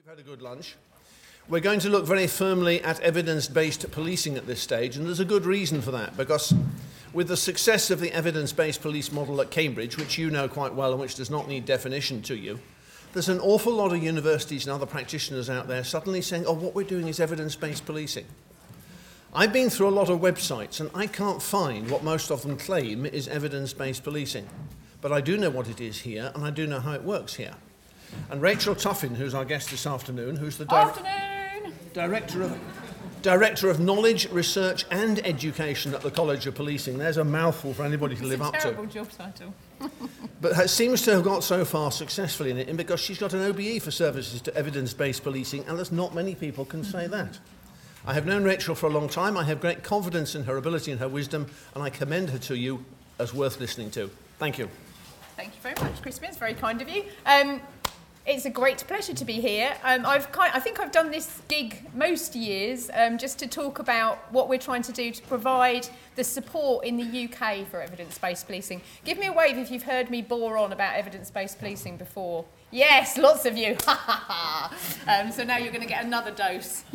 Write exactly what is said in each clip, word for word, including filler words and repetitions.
You've had a good lunch. We're going to look very firmly at evidence-based policing at this stage, and there's a good reason for that, because with the success of the evidence-based police model at Cambridge, which you know quite well and which does not need definition to you, there's an awful lot of universities and other practitioners out there suddenly saying, oh, what we're doing is evidence-based policing. I've been through a lot of websites, and I can't find what most of them claim is evidence-based policing. But I do know what it is here, and I do know how it works here. And Rachel Tuffin, who's our guest this afternoon, who's the di- afternoon. director of Director of Knowledge, Research and Education at the College of Policing. There's a mouthful for anybody to It's live a up to. terrible job title. But ha- seems to have got so far successfully in it, and because she's got an O B E for services to evidence-based policing, and there's not many people can say that. I have known Rachel for a long time. I have great confidence in her ability and her wisdom, and I commend her to you as worth listening to. Thank you. Thank you very much, Crispin. It's very kind of you. Um, It's a great pleasure to be here. Um, I've kind, I think I've done this gig most years um, just to talk about what we're trying to do to provide the support in the U K for evidence-based policing. Give me a wave if you've heard me bore on about evidence-based policing before. Yes, lots of you. um, so now you're going to get another dose.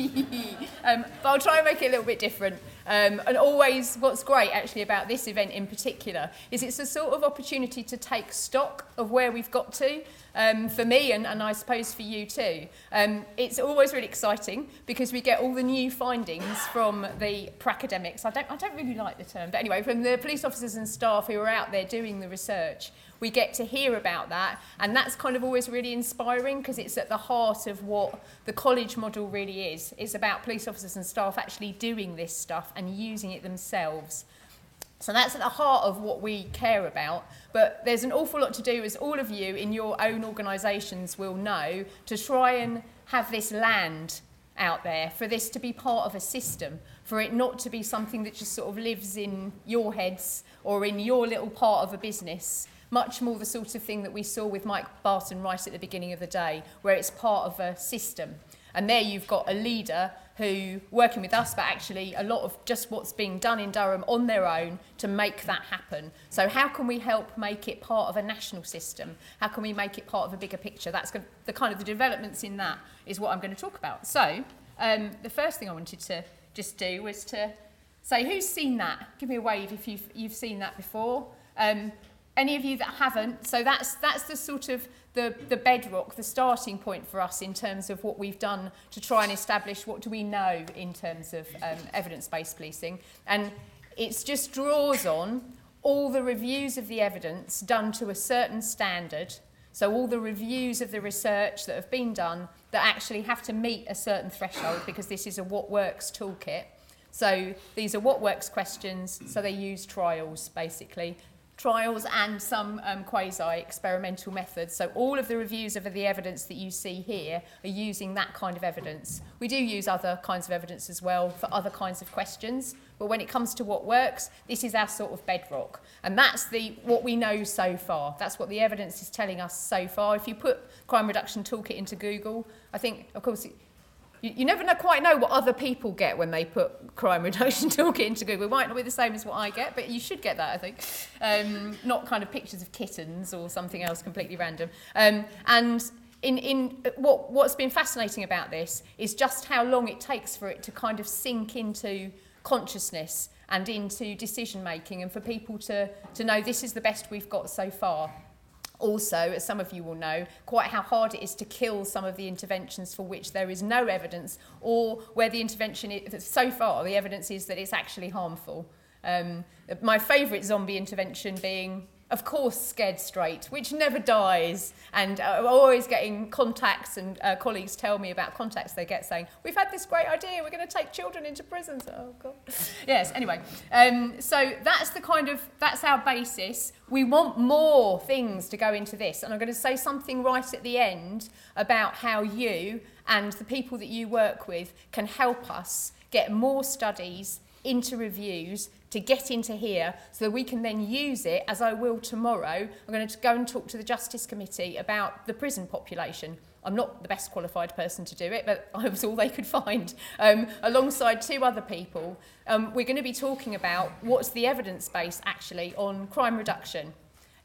um, but I'll try and make it a little bit different. Um, and always, what's great actually about this event in particular is it's a sort of opportunity to take stock of where we've got to. Um, for me and, and I suppose for you too. Um, it's always really exciting because we get all the new findings from the pracademics. I don't, I don't really like the term, but anyway, from the police officers and staff who are out there doing the research. We get to hear about that, and that's kind of always really inspiring because it's at the heart of what the college model really is. It's about police officers and staff actually doing this stuff and using it themselves. So that's at the heart of what we care about. But there's an awful lot to do, as all of you in your own organisations will know, to try and have this land out there, for this to be part of a system, for it not to be something that just sort of lives in your heads or in your little part of a business. Much more the sort of thing that we saw with Mike Barton right at the beginning of the day, where it's part of a system. And there you've got a leader who, working with us, but actually a lot of just what's being done in Durham on their own to make that happen. So how can we help make it part of a national system? How can we make it part of a bigger picture? That's the kind of the developments in that is what I'm going to talk about. So um, the first thing I wanted to just do was to say, who's seen that? Give me a wave if you've, you've seen that before. Um, Any of you that haven't, so that's that's the sort of the, the bedrock, the starting point for us in terms of what we've done to try and establish what do we know in terms of um, evidence-based policing. And it just draws on all the reviews of the evidence done to a certain standard, so all the reviews of the research that have been done that actually have to meet a certain threshold, because this is a What Works toolkit. So these are What Works questions, so they use trials basically. Trials and some um, quasi-experimental methods. So all of the reviews of the evidence that you see here are using that kind of evidence. We do use other kinds of evidence as well for other kinds of questions, but when it comes to what works, this is our sort of bedrock. And that's the what we know so far. That's what the evidence is telling us so far. If you put Crime Reduction Toolkit into Google, I think, of course, You, you never know, quite know what other people get when they put Crime Reduction Toolkit into Google. It might not be the same as what I get, but you should get that, I think. Um, not kind of pictures of kittens or something else completely random. Um, and in, in what, what's been fascinating about this is just how long it takes for it to kind of sink into consciousness and into decision making, and for people to, to know this is the best we've got so far. Also, as some of you will know, quite how hard it is to kill some of the interventions for which there is no evidence, or where the intervention is, so far the evidence is that it's actually harmful. Um, my favourite zombie intervention being, of course, Scared Straight, which never dies. And uh, always getting contacts, and uh, colleagues tell me about contacts they get saying, we've had this great idea, we're going to take children into prisons. Oh, God. Yes, anyway. Um, so that's the kind of, that's our basis. We want more things to go into this. And I'm going to say something right at the end about how you and the people that you work with can help us get more studies into reviews to get into here so that we can then use it, as I will tomorrow. I'm going to go and talk to the Justice Committee about the prison population. I'm not the best qualified person to do it, but I was all they could find. Um, alongside two other people, um, we're going to be talking about what's the evidence base actually on crime reduction.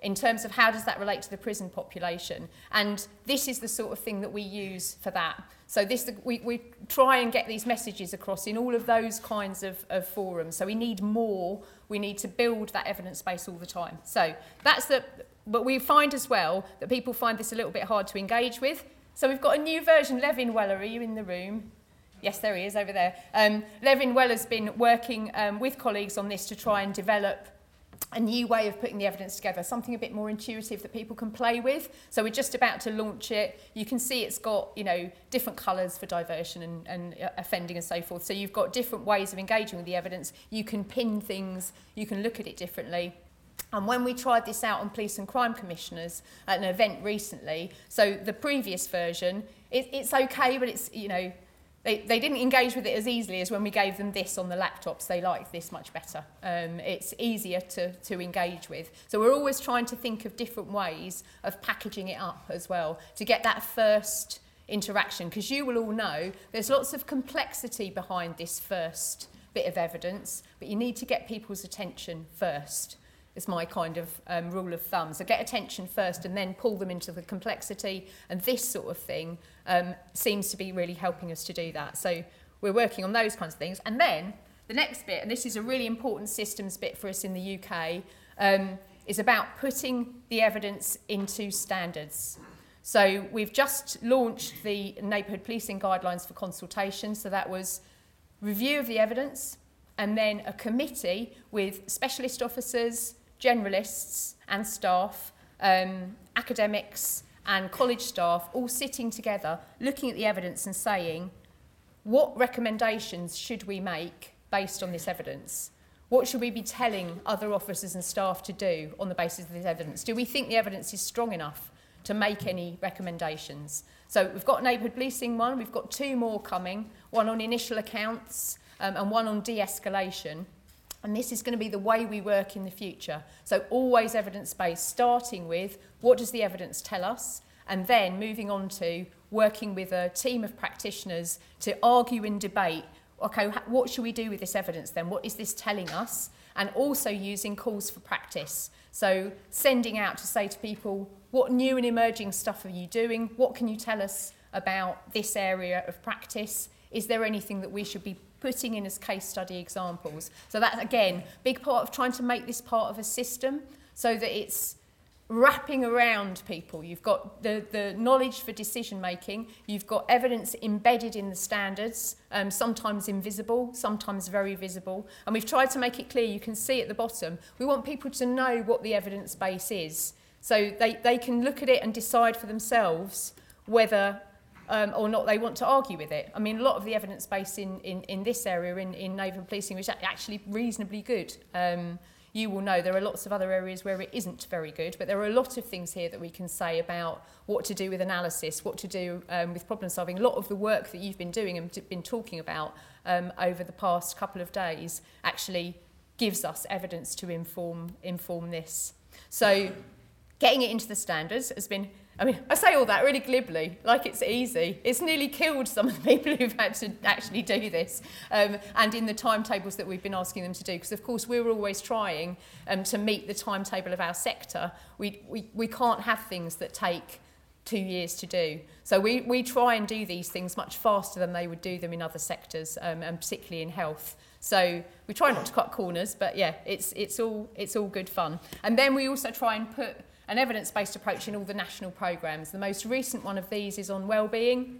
in terms of how does that relate to the prison population. And this is the sort of thing that we use for that. So this, we, we try and get these messages across in all of those kinds of, of forums. So we need more, we need to build that evidence base all the time. So that's the, but we find as well that people find this a little bit hard to engage with. So we've got a new version. Levin Weller, are you in the room? Yes, there he is over there. Um, Levin Weller's been working um, with colleagues on this to try and develop a new way of putting the evidence together, something a bit more intuitive that people can play with. So we're just about to launch it. You can see it's got, you know, different colours for diversion and, and offending and so forth. So you've got different ways of engaging with the evidence. You can pin things, you can look at it differently. And when we tried this out on police and crime commissioners at an event recently, so the previous version, it, it's okay, but it's, you know, They, they didn't engage with it as easily as when we gave them this on the laptops. They liked this much better. Um, it's easier to, to engage with. So we're always trying to think of different ways of packaging it up as well to get that first interaction. Because you will all know there's lots of complexity behind this first bit of evidence, but you need to get people's attention first. It's my kind of um, rule of thumb. So get attention first and then pull them into the complexity. And this sort of thing um, seems to be really helping us to do that. So we're working on those kinds of things. And then the next bit, and this is a really important systems bit for us in the U K, um, is about putting the evidence into standards. So we've just launched the Neighbourhood Policing Guidelines for consultation. So that was review of the evidence, and then a committee with specialist officers, generalists and staff, um, academics and college staff, all sitting together, looking at the evidence and saying, what recommendations should we make based on this evidence? What should we be telling other officers and staff to do on the basis of this evidence? Do we think the evidence is strong enough to make any recommendations? So we've got neighbourhood policing one, we've got two more coming, one on initial accounts um, and one on de-escalation. And this is going to be the way we work in the future. So always evidence-based, starting with what does the evidence tell us, and then moving on to working with a team of practitioners to argue and debate, okay, what should we do with this evidence then? What is this telling us? And also using calls for practice. So sending out to say to people, what new and emerging stuff are you doing? What can you tell us about this area of practice? Is there anything that we should be putting in as case study examples? So that's, again, big part of trying to make this part of a system so that it's wrapping around people. You've got the, the knowledge for decision making, you've got evidence embedded in the standards, um, sometimes invisible, sometimes very visible. And we've tried to make it clear, you can see at the bottom, we want people to know what the evidence base is. So they, they can look at it and decide for themselves whether Um, or not they want to argue with it. I mean, a lot of the evidence base in, in, in this area, in, in neighbourhood policing, is actually reasonably good. Um, you will know there are lots of other areas where it isn't very good, but there are a lot of things here that we can say about what to do with analysis, what to do um, with problem solving. A lot of the work that you've been doing and been talking about um, over the past couple of days actually gives us evidence to inform, inform this. So getting it into the standards has been, I mean, I say all that really glibly, like it's easy. It's nearly killed some of the people who've had to actually do this, um, and in the timetables that we've been asking them to do, because of course we're always trying um, to meet the timetable of our sector. We, we, we can't have things that take two years to do. So we, we try and do these things much faster than they would do them in other sectors, um, and particularly in health. So we try not to cut corners, but yeah, it's, it's, all, it's all good fun. And then we also try and put an evidence-based approach in all the national programmes. The most recent one of these is on wellbeing.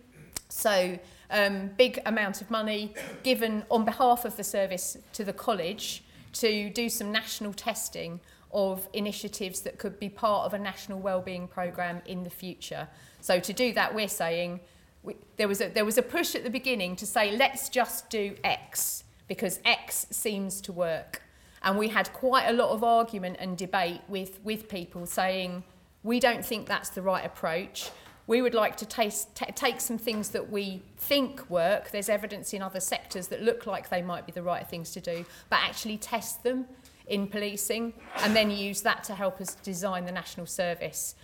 So um, big amount of money given on behalf of the service to the college to do some national testing of initiatives that could be part of a national wellbeing programme in the future. So to do that, we're saying, we, there, was a, there was a push at the beginning to say, let's just do X, because X seems to work. And we had quite a lot of argument and debate with, with people saying, we don't think that's the right approach. We would like to taste, t- take some things that we think work. There's evidence in other sectors that look like they might be the right things to do, but actually test them in policing and then use that to help us design the national service.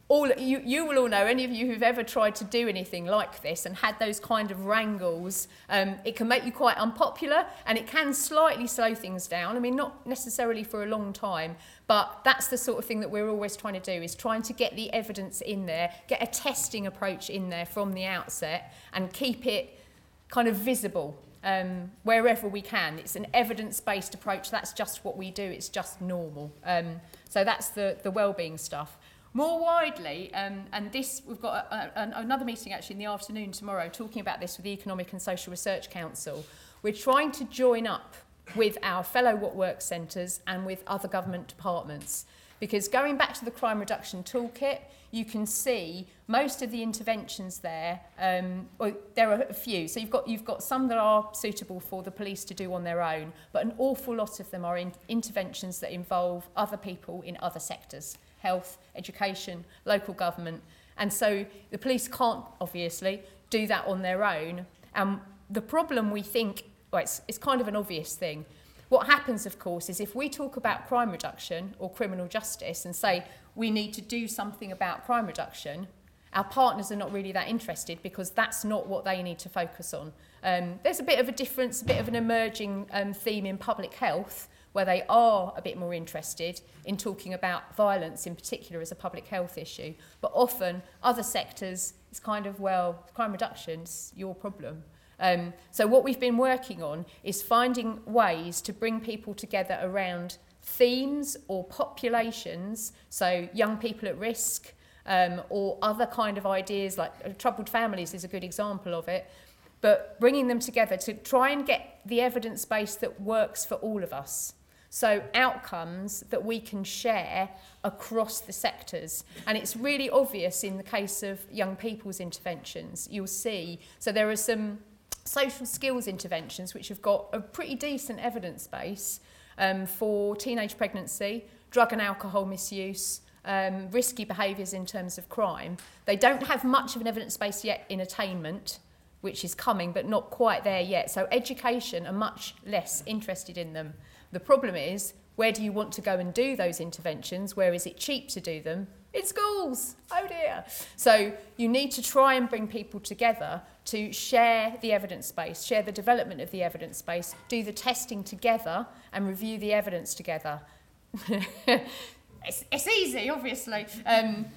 all you, you will all know, any of you who've ever tried to do anything like this and had those kind of wrangles, um, it can make you quite unpopular, and it can slightly slow things down. I mean, not necessarily for a long time, but that's the sort of thing that we're always trying to do, is trying to get the evidence in there, get a testing approach in there from the outset, and keep it kind of visible um, wherever we can. It's an evidence-based approach. That's just what we do. It's just normal. Um, so that's the, the wellbeing stuff. More widely, um, and this, we've got a, a, another meeting actually in the afternoon tomorrow talking about this with the Economic and Social Research Council. We're trying to join up with our fellow What Works centres and with other government departments. Because going back to the crime reduction toolkit, you can see most of the interventions there, um, well, there are a few. So you've got, you've got some that are suitable for the police to do on their own, but an awful lot of them are in interventions that involve other people in other sectors. Health, education, local government. And so the police can't, obviously, do that on their own. And the problem, we think, well, it's, it's kind of an obvious thing. What happens, of course, is if we talk about crime reduction or criminal justice and say we need to do something about crime reduction, our partners are not really that interested, because that's not what they need to focus on. Um, there's a bit of a difference, a bit of an emerging um, theme in public health, where they are a bit more interested in talking about violence in particular as a public health issue. But often other sectors, it's kind of, well, crime reduction's your problem. Um, so what we've been working on is finding ways to bring people together around themes or populations, so young people at risk, um, or other kind of ideas, like uh, troubled families is a good example of it, but bringing them together to try and get the evidence base that works for all of us. So outcomes that we can share across the sectors. And it's really obvious in the case of young people's interventions. You'll see, so there are some social skills interventions which have got a pretty decent evidence base um, for teenage pregnancy, drug and alcohol misuse, um, risky behaviours in terms of crime. They don't have much of an evidence base yet in attainment, which is coming, but not quite there yet. So education are much less interested in them. The problem is, where do you want to go and do those interventions? Where is it cheap to do them? In schools. Oh dear. So you need to try and bring people together to share the evidence base, share the development of the evidence base, do the testing together and review the evidence together. it's, it's easy, obviously. Um,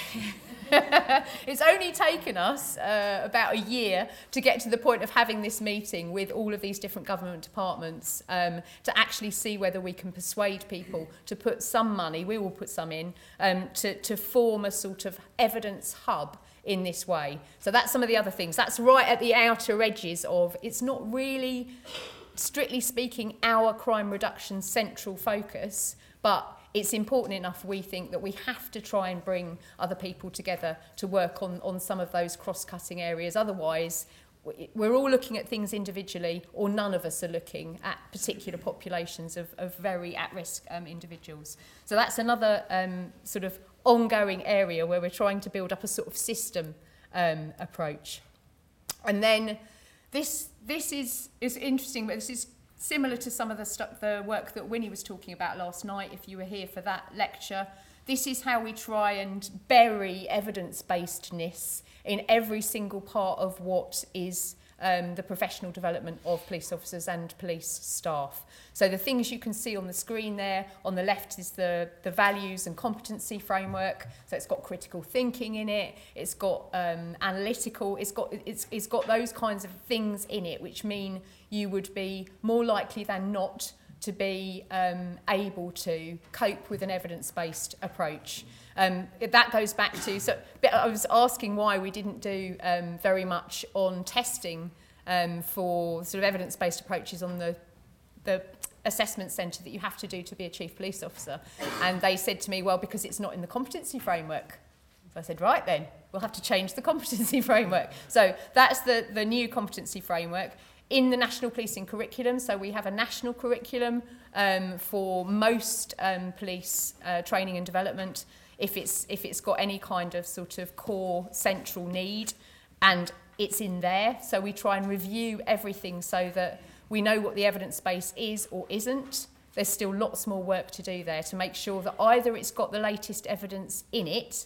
It's only taken us uh, about a year to get to the point of having this meeting with all of these different government departments um, to actually see whether we can persuade people to put some money, we will put some in, um, to, to form a sort of evidence hub in this way. So that's some of the other things. That's right at the outer edges of, it's not really, strictly speaking, our crime reduction central focus, but it's important enough, we think, that we have to try and bring other people together to work on, on some of those cross-cutting areas. Otherwise, we're all looking at things individually, or none of us are looking at particular populations of, of very at-risk um, individuals. So that's another um, sort of ongoing area where we're trying to build up a sort of system um, approach. And then this, this is, is interesting, but this is similar to some of the, stuff, the work that Winnie was talking about last night, if you were here for that lecture. This is how we try and bury evidence-basedness in every single part of what is um, the professional development of police officers and police staff. So the things you can see on the screen there, on the left is the, the values and competency framework. So it's got critical thinking in it, it's got um, analytical, it's got, it's, it's got those kinds of things in it, which mean you would be more likely than not to be um, able to cope with an evidence-based approach. Um, that goes back to, so I was asking why we didn't do um, very much on testing um, for sort of evidence-based approaches on the, the assessment centre that you have to do to be a chief police officer. And they said to me, well, because it's not in the competency framework. So I said, right then, we'll have to change the competency framework. So that's the, the new competency framework. In the national policing curriculum, so we have a national curriculum um, for most um, police uh, training and development, if it's, if it's got any kind of sort of core central need, and it's in there. So we try and review everything so that we know what the evidence base is or isn't. There's still lots more work to do there to make sure that either it's got the latest evidence in it,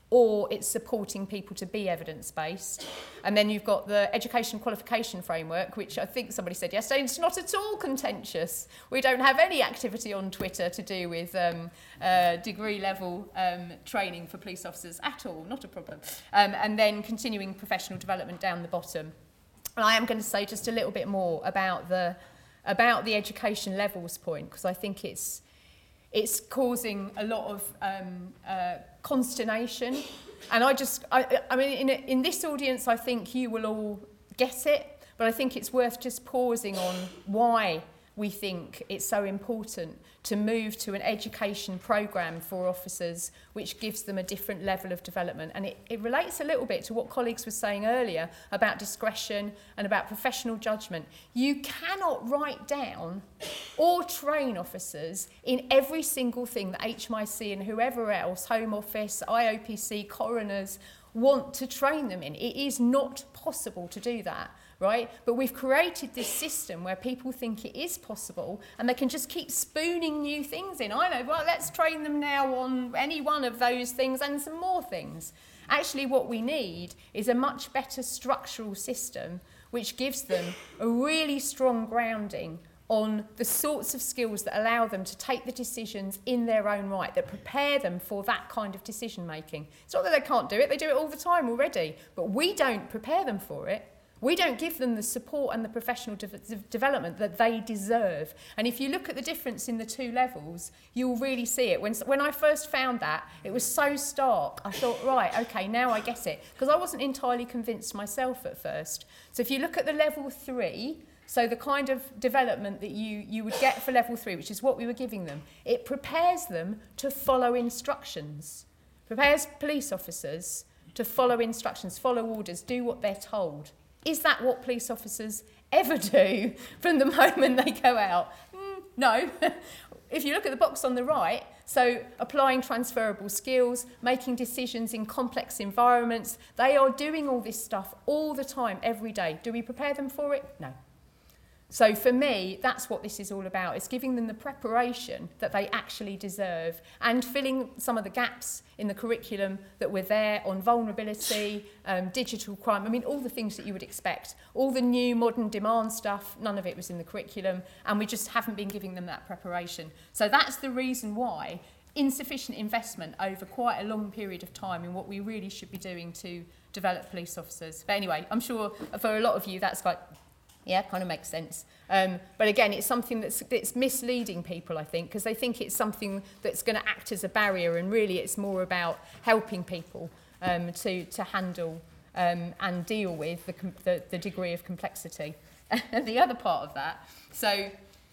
or it's supporting people to be evidence-based. And then you've got the education qualification framework, which I think somebody said yesterday, it's not at all contentious. We don't have any activity on Twitter to do with um, uh, degree level um, training for police officers at all, not a problem. Um, and then continuing professional development down the bottom. And I am going to say just a little bit more about the, about the education levels point, because I think it's, it's causing a lot of um, uh, consternation. And I just, I, I mean, in, in this audience, I think you will all get it, but I think it's worth just pausing on why we think it's so important to move to an education programme for officers which gives them a different level of development. And it, it relates a little bit to what colleagues were saying earlier about discretion and about professional judgment. You cannot write down or train officers in every single thing that H M I C and whoever else, Home Office, I O P C, coroners, want to train them in. It is not possible to do that. Right? But we've created this system where people think it is possible and they can just keep spooning new things in. I know, well, let's train them now on any one of those things and some more things. Actually, what we need is a much better structural system which gives them a really strong grounding on the sorts of skills that allow them to take the decisions in their own right, that prepare them for that kind of decision making. It's not that they can't do it, they do it all the time already, but we don't prepare them for it. We don't give them the support and the professional de- de- development that they deserve. And if you look at the difference in the two levels, you'll really see it. When, when I first found that, it was so stark. I thought, right, okay, now I get it. Because I wasn't entirely convinced myself at first. So if you look at the level three, so the kind of development that you, you would get for level three, which is what we were giving them, it prepares them to follow instructions. Prepares police officers to follow instructions, follow orders, do what they're told. Is that what police officers ever do from the moment they go out? Mm, no. If you look at the box on the right, so applying transferable skills, making decisions in complex environments, they are doing all this stuff all the time, every day. Do we prepare them for it? No. So for me, that's what this is all about. It's giving them the preparation that they actually deserve and filling some of the gaps in the curriculum that were there on vulnerability, um, digital crime. I mean, all the things that you would expect. All the new modern demand stuff, none of it was in the curriculum, and we just haven't been giving them that preparation. So that's the reason why insufficient investment over quite a long period of time in what we really should be doing to develop police officers. But anyway, I'm sure for a lot of you that's like, yeah, kind of makes sense. Um, but again, it's something that's, that's misleading people, I think, because they think it's something that's going to act as a barrier, and really it's more about helping people um, to, to handle um, and deal with the, the, the degree of complexity. And the other part of that, so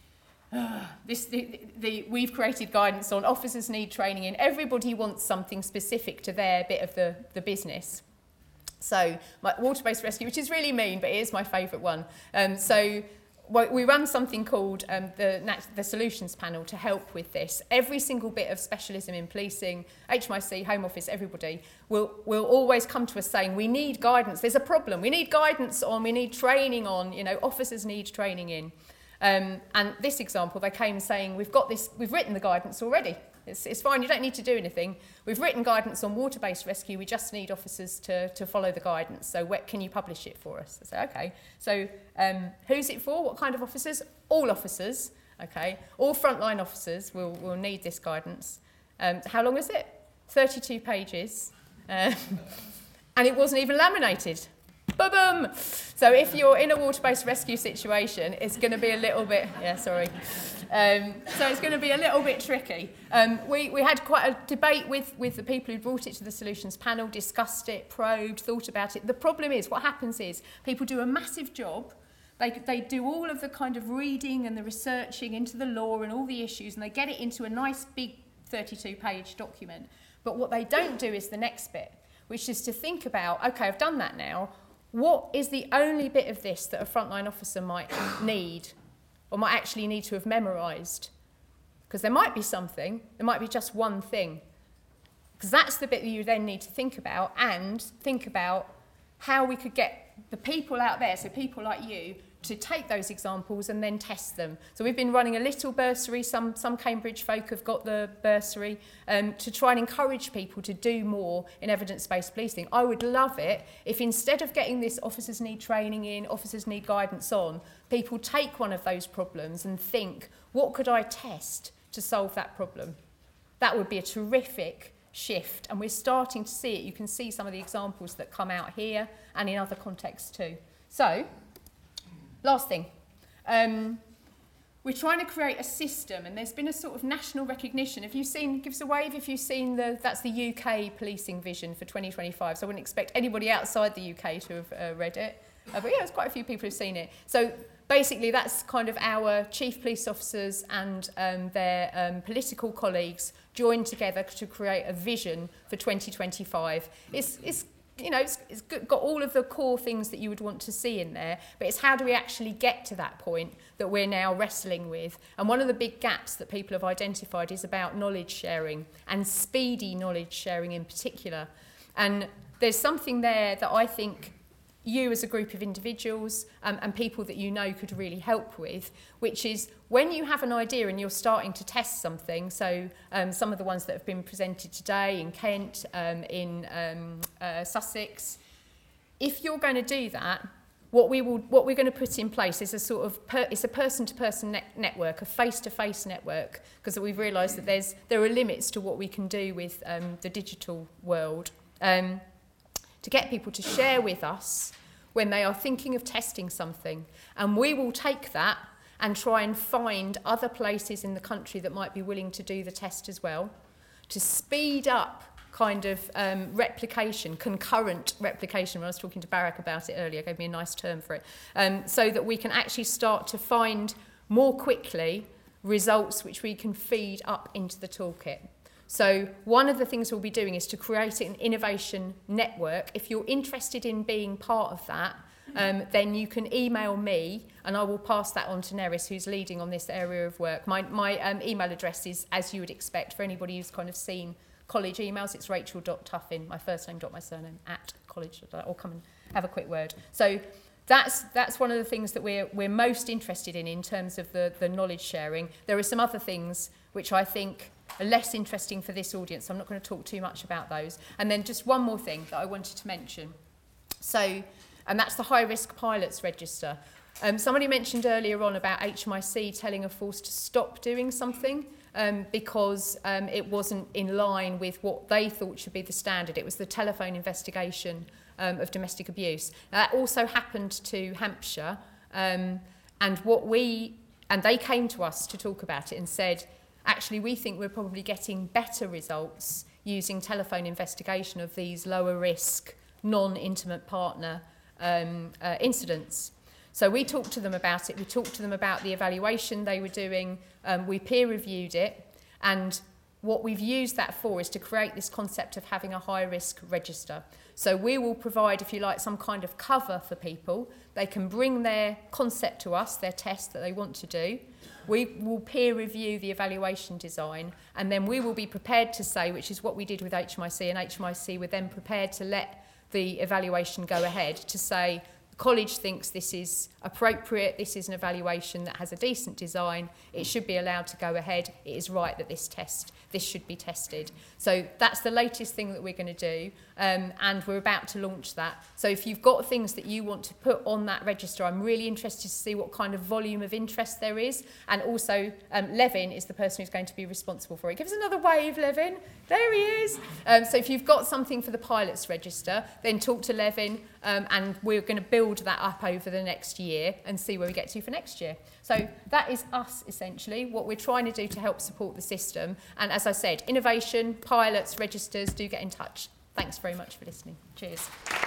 uh, this, the, the, we've created guidance on officers need training in. Everybody wants something specific to their bit of the, the business. So my water-based rescue, which is really mean, but it is my favourite one. Um, so we run something called um, the, the Solutions Panel to help with this. Every single bit of specialism in policing, H M I C, Home Office, everybody, will, will always come to us saying, we need guidance. There's a problem. We need guidance on, we need training on, you know, officers need training in. Um, and this example, they came saying, we've got this, we've written the guidance already. It's, it's fine, you don't need to do anything. We've written guidance on water-based rescue, we just need officers to, to follow the guidance. So where, can you publish it for us? I say, okay. So um, who's it for? What kind of officers? All officers, okay. All frontline officers will, will need this guidance. Um, how long is it? thirty-two pages. Um, and it wasn't even laminated. Ba-boom! So if you're in a water-based rescue situation, it's going to be a little bit... Yeah, sorry. Um, so it's going to be a little bit tricky. Um, we, we had quite a debate with, with the people who brought it to the Solutions Panel, discussed it, probed, thought about it. The problem is, what happens is, people do a massive job. They, they do all of the kind of reading and the researching into the law and all the issues, and they get it into a nice big thirty-two page document. But what they don't do is the next bit, which is to think about, OK, I've done that now. What is the only bit of this that a frontline officer might need or might actually need to have memorised? Because there might be something, there might be just one thing. Because that's the bit that you then need to think about, and think about how we could get the people out there, so people like you, to take those examples and then test them. So we've been running a little bursary, some, some Cambridge folk have got the bursary, um, to try and encourage people to do more in evidence-based policing. I would love it if instead of getting this officers need training in, officers need guidance on, people take one of those problems and think, what could I test to solve that problem? That would be a terrific shift, and we're starting to see it. You can see some of the examples that come out here and in other contexts too. So, last thing, um, we're trying to create a system, and there's been a sort of national recognition. Have you seen, give us a wave if you've seen the, that's the U K policing vision for twenty twenty-five, so I wouldn't expect anybody outside the U K to have uh, read it. Uh, but yeah, there's quite a few people who've seen it. So basically that's kind of our chief police officers and um, their um, political colleagues joined together to create a vision for twenty twenty-five. It's, it's you know, it's, it's got all of the core things that you would want to see in there, but it's how do we actually get to that point that we're now wrestling with. And one of the big gaps that people have identified is about knowledge sharing, and speedy knowledge sharing in particular. And there's something there that I think you as a group of individuals um, and people that you know could really help with, which is when you have an idea and you're starting to test something, so um, some of the ones that have been presented today in Kent, um, in um, uh, Sussex, if you're going to do that, what we will, what we're going to put in place is a sort of per, it's a person-to-person net network, a face-to-face network, because we've realised that there's there are limits to what we can do with um, the digital world. Um, to get people to share with us when they are thinking of testing something. And we will take that and try and find other places in the country that might be willing to do the test as well, to speed up kind of um, replication, concurrent replication. When I was talking to Barack about it earlier, gave me a nice term for it, um, so that we can actually start to find more quickly results which we can feed up into the toolkit. So one of the things we'll be doing is to create an innovation network. If you're interested in being part of that, um, then you can email me and I will pass that on to Neris, who's leading on this area of work. My, my um, email address is, as you would expect, for anybody who's kind of seen college emails, it's rachel dot tuffin, my first name dot my surname, at college, or come and have a quick word. So that's, that's one of the things that we're, we're most interested in in terms of the, the knowledge sharing. There are some other things which I think are less interesting for this audience. I'm not going to talk too much about those. And then just one more thing that I wanted to mention. So, and that's the high-risk pilots register. Um, somebody mentioned earlier on about H M I C telling a force to stop doing something um, because um, it wasn't in line with what they thought should be the standard. It was the telephone investigation um, of domestic abuse. Now, that also happened to Hampshire. Um, and what we, and they came to us to talk about it and said, actually, we think we're probably getting better results using telephone investigation of these lower risk, non-intimate partner um, uh, incidents. So we talked to them about it. We talked to them about the evaluation they were doing. Um, we peer reviewed it. And what we've used that for is to create this concept of having a high risk register. So we will provide, if you like, some kind of cover for people. They can bring their concept to us, their test that they want to do. We will peer review the evaluation design, and then we will be prepared to say, which is what we did with H M I C, and H M I C were then prepared to let the evaluation go ahead to say, the college thinks this is appropriate, this is an evaluation that has a decent design, it should be allowed to go ahead, it is right that this test, this should be tested. So that's the latest thing that we're going to do, um, and we're about to launch that. So if you've got things that you want to put on that register, I'm really interested to see what kind of volume of interest there is, and also um, Levin is the person who's going to be responsible for it. Give us another wave, Levin. There he is. Um, so if you've got something for the pilots register, then talk to Levin, um, and we're going to build that up over the next year and see where we get to for next year. So that is us, essentially, what we're trying to do to help support the system. And as I said, innovation, pilots, registers, do get in touch. Thanks very much for listening. Cheers.